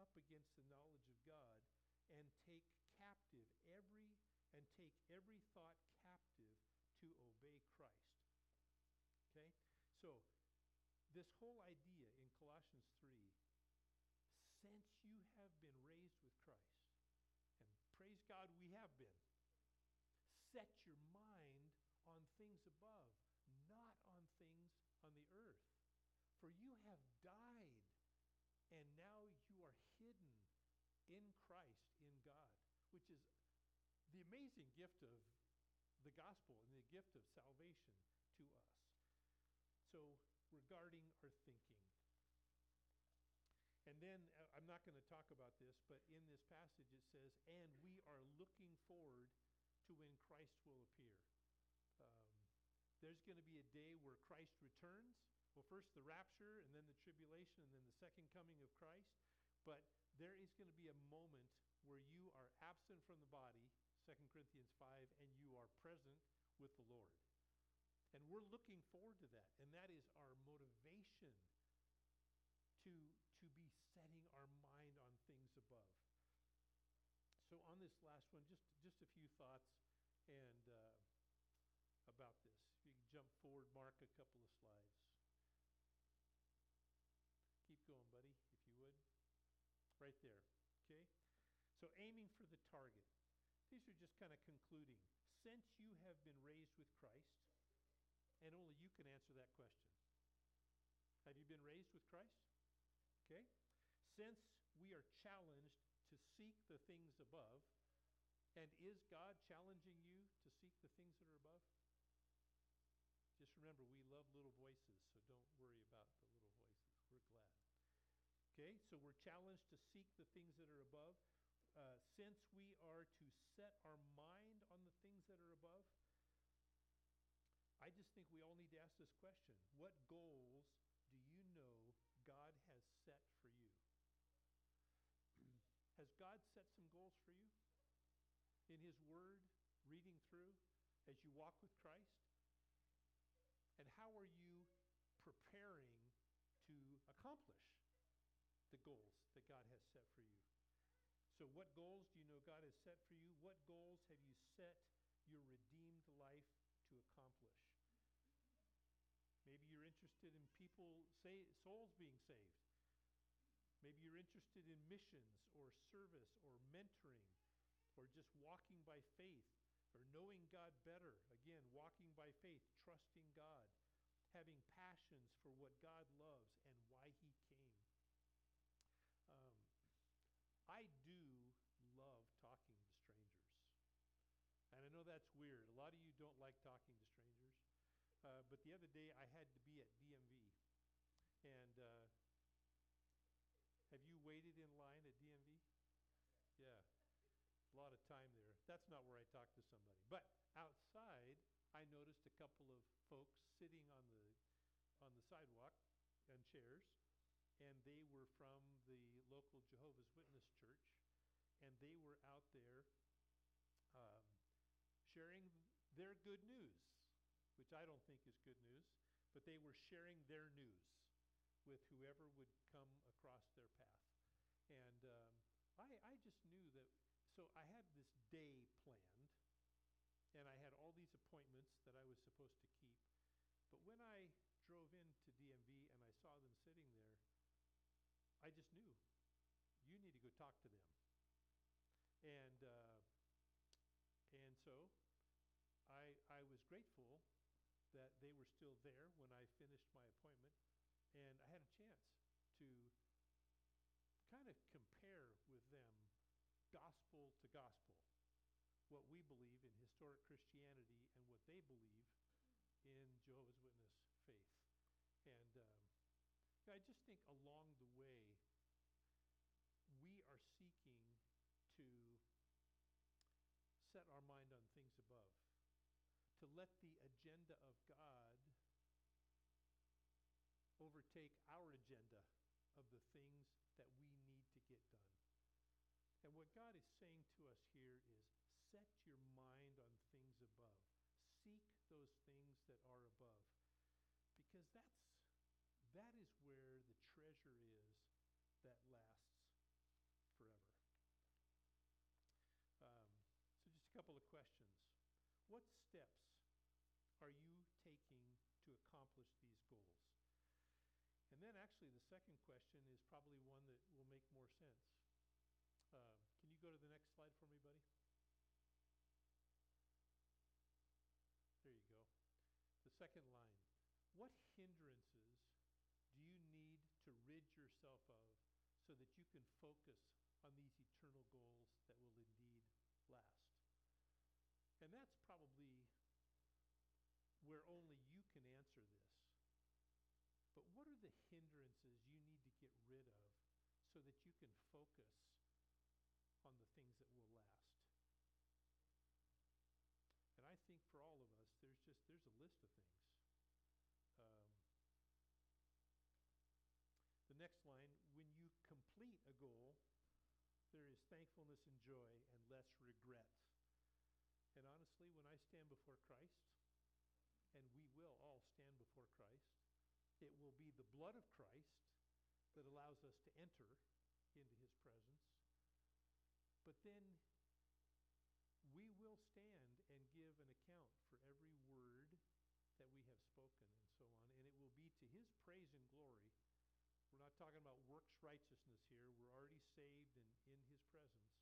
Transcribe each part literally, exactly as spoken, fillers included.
up against the knowledge of God and take captive every and take every thought captive to obey Christ. Okay? So this whole idea in Colossians three, since you have been raised with Christ, and praise God we have been, set your mind on things above, not on things on the earth. For you have died, and now you are hidden in Christ, in God, which is the amazing gift of the gospel and the gift of salvation to us. So regarding our thinking. And then, uh, I'm not going to talk about this, but in this passage it says, and we are looking forward to when Christ will appear. Um, there's going to be a day where Christ returns. Well, first the rapture, and then the tribulation, and then the second coming of Christ. But there is going to be a moment where you are absent from the body, Second Corinthians five, and you are present with the Lord. And we're looking forward to that. And that is our motivation to, to be setting our mind on things above. So on this last one, just, just a few thoughts and uh, about this. If you can jump forward, mark a couple of slides. Keep going, buddy, if you would. Right there, okay? So aiming for the target. These are just kind of concluding. Since you have been raised with Christ, and only you can answer that question. Have you been raised with Christ? Okay? Since we are challenged to seek the things above, and is God challenging you to seek the things that are above? Just remember, we love little voices, so don't worry about the little voices. We're glad. Okay, so we're challenged to seek the things that are above. Uh, since we are to set our mind on the things that are above, I just think we all need to ask this question. What goals do you know God has set for you? Has God set some goals for you? In His Word, reading through, as you walk with Christ? And how are you preparing to accomplish the goals that God has set for you? So what goals do you know God has set for you? What goals have you set your redeemed life to accomplish? Maybe you're interested in people, say, souls being saved. Maybe you're interested in missions or service or mentoring or just walking by faith or knowing God better. Again, walking by faith, trusting God, having passions for what God loves and why He came. Um, I do love talking to strangers. And I know that's weird. A lot of you don't like talking to strangers. Uh, but the other day I had to be at D M V. And uh, have you waited in line at D M V? Yeah. A lot of time there. That's not where I talk to somebody. But outside, I noticed a couple of folks sitting on the on the sidewalk on chairs, and they were from the local Jehovah's Witness church, and they were out there um, sharing their good news, which I don't think is good news, but they were sharing their news with whoever would come across their path. And um, I, I just knew that. So I had this day planned, and I had all these appointments that I was supposed to keep. But when I drove into D M V and I saw them sitting there, I just knew, you need to go talk to them. And uh, and so I, I was grateful that they were still there when I finished my appointment, and I had a chance to kind of compare with them gospel to gospel, what we believe in historic Christianity and what they believe in Jehovah's Witness faith. And um, I just think along the way, we are seeking to set our mind on things above, to let the agenda of God overtake our agenda of the things that we need to get done. And what God is saying to us here is, set your mind on things above. Seek those things that are above. Because that's, that is where the treasure is that lasts. questions. What steps are you taking to accomplish these goals? And then actually the second question is probably one that will make more sense. Uh, can you go to the next slide for me, buddy? There you go. The second line. What hindrances do you need to rid yourself of so that you can focus on these eternal goals that will indeed last? And that's probably where only you can answer this. But what are the hindrances you need to get rid of so that you can focus on the things that will last? And I think for all of us, there's just, there's a list of things. Um, the next line, when you complete a goal, there is thankfulness and joy and less regret. And honestly, when I stand before Christ, and we will all stand before Christ, it will be the blood of Christ that allows us to enter into his presence. But then we will stand and give an account for every word that we have spoken and so on, and it will be to his praise and glory. We're not talking about works righteousness here. We're already saved and in his presence.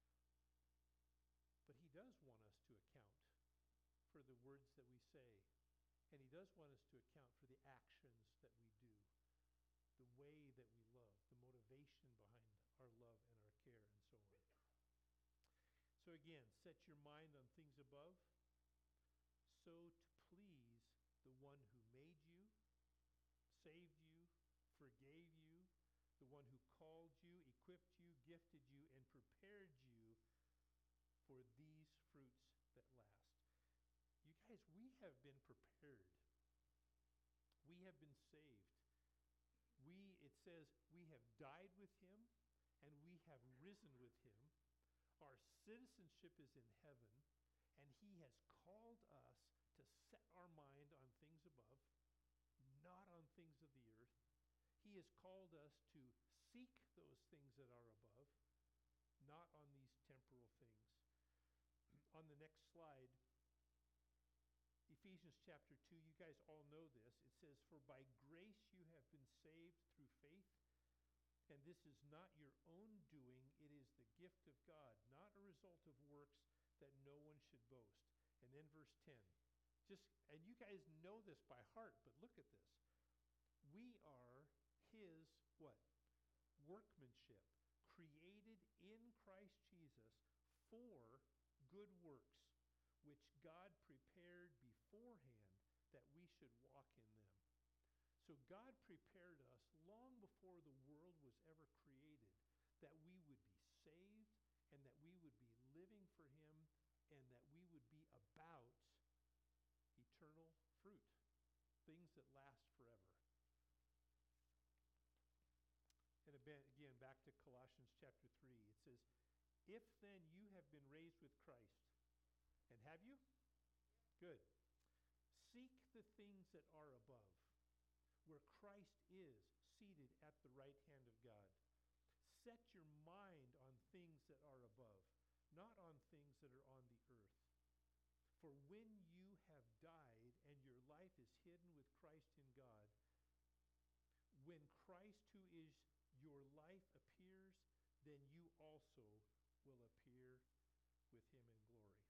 But he does want us to account for the words that we say, and he does want us to account for the actions that we do, the way that we love, the motivation behind our love and our care and so on. So again, set your mind on things above, so to please the one who made you, saved you, forgave you, the one who called you, equipped you, gifted you, and prepared you for these fruits that last. You guys, we have been prepared. We have been saved. We, it says, we have died with him and we have risen with him. Our citizenship is in heaven, and he has called us to set our mind on things above, not on things of the earth. He has called us to seek those things that are above, not on these temporal things. On the next slide, Ephesians chapter two, you guys all know this. It says, "For by grace you have been saved through faith, and this is not your own doing, it is the gift of God, not a result of works that no one should boast." And then verse ten. Just, and you guys know this by heart, but look at this. We are his, what? Workmanship, created in Christ Jesus for good works, which God prepared beforehand that we should walk in them. So God prepared us long before the world was ever created that we would be saved and that we would be living for him and that we would be about eternal fruit, things that last forever. And again, back to Colossians chapter three, it says, "If then you have been raised with Christ," and have you? Good. "Seek the things that are above, where Christ is seated at the right hand of God. Set your mind on things that are above, not on things that are on the earth. For when you have died and your life is hidden with Christ in God, when Christ, who is your life, appears, then you also will appear with him in glory."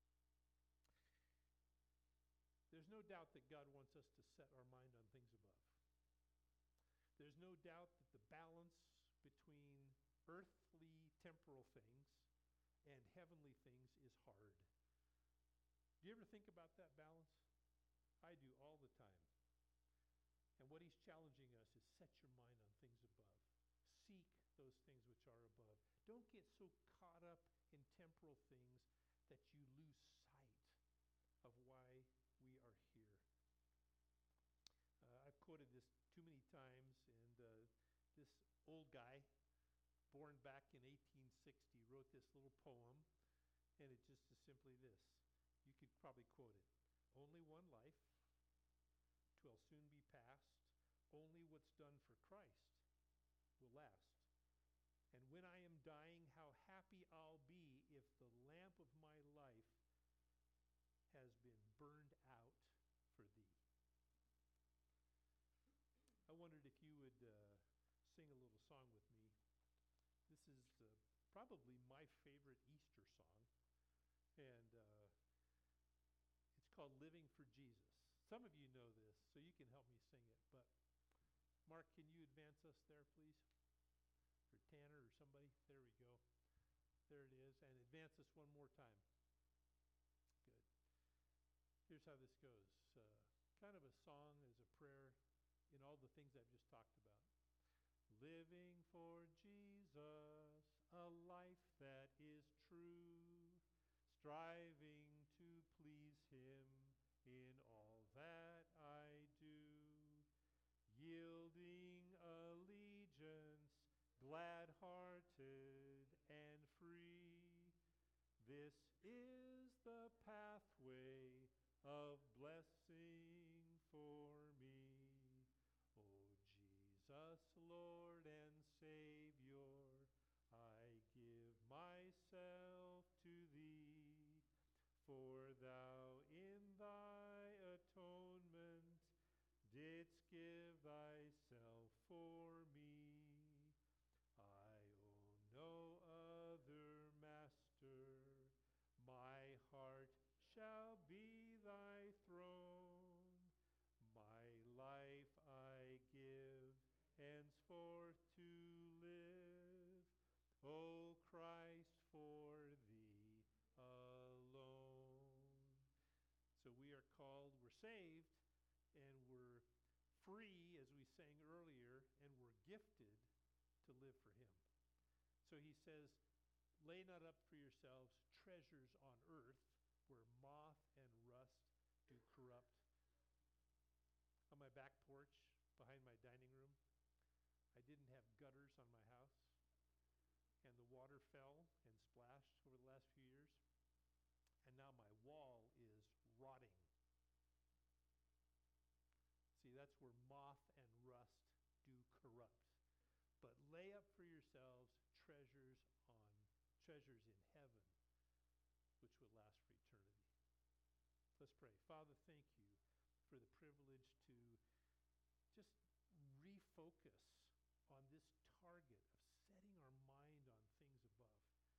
There's no doubt that God wants us to set our mind on things above. There's no doubt that the balance between earthly, temporal things and heavenly things is hard. Do you ever think about that balance? I do all the time. And what he's challenging us is set your mind on things above. Seek those things which are above. Don't get so caught up in temporal things that you lose sight of why we are here. Uh, I've quoted this too many times, and uh, this old guy, born back in eighteen sixty, wrote this little poem, and it just is simply this. You could probably quote it. "Only one life, 'twill soon be past. Only what's done for Christ will last. And when I am dying, how happy I'll be if the lamp of my life burned out for thee. I wondered if you would uh, sing a little song with me. This is uh, probably my favorite Easter song, and uh, it's called Living for Jesus. Some of you know this, so you can help me sing it, but Mark, can you advance us there, please? Or Tanner or somebody? There we go. There it is, and advance us one more time. Good. Here's how this goes. Uh, kind of a song as a prayer in all the things I've just talked about. Living for Jesus, a life that is true, striving to please Him in all that I do, yielding allegiance, glad-hearted and free. This is the pathway of blessing for me. O Jesus, Lord and Savior, I give myself to Thee, for Thou in Thy atonement didst give Thyself for me. I own no other master, my heart shall be Thy throne. My life I give henceforth to live, O Christ, for Thee alone. So we are called, we're saved, and we're free, as we sang earlier, and we're gifted to live for Him. So he says, lay not up for yourselves treasures on earth, where moth and rust do corrupt. On my back porch, behind my dining room, I didn't have gutters on my house, and the water fell and splashed over the last few years, and now my wall is rotting. See, that's where moth and rust do corrupt. But lay up for yourselves treasures on treasures in heaven, which will last for eternity. Let's pray. Father, thank you for the privilege to just refocus on this target of setting our mind on things above.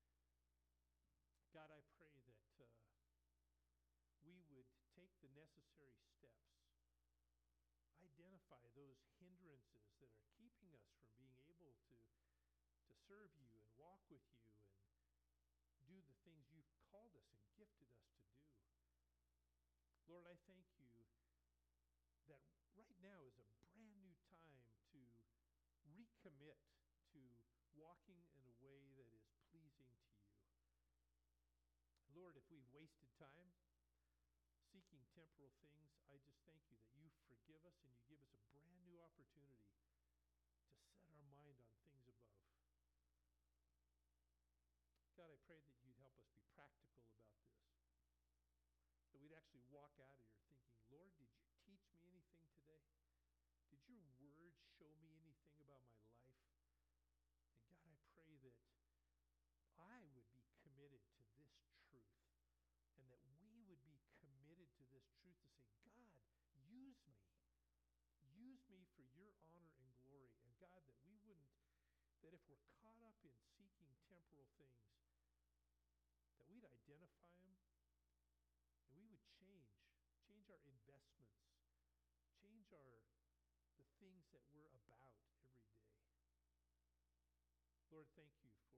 God, I pray that uh, we would take the necessary steps, identify those hindrances that are keeping us from being able to, to serve you and walk with you and do the things you've called us and gifted us to do. Lord, I thank you that right now is a brand new time to recommit to walking in a way that is pleasing to you. Lord, if we've wasted time seeking temporal things, I just thank you that you forgive us and you give us a brand new opportunity to set our mind on things above. God, I pray that you'd help us be practical about this, that we'd actually walk out of here thinking, Lord, did you teach me anything today? Did your word show me anything about my life? And God, I pray that I would be committed to this truth, and that we would be committed to this truth to say, God, use me. Use me for your honor and glory. And God, that we wouldn't, that if we're caught up in seeking temporal things, that we'd identify them, and we would change, change our investments, change our, the things that we're about every day. Lord, thank you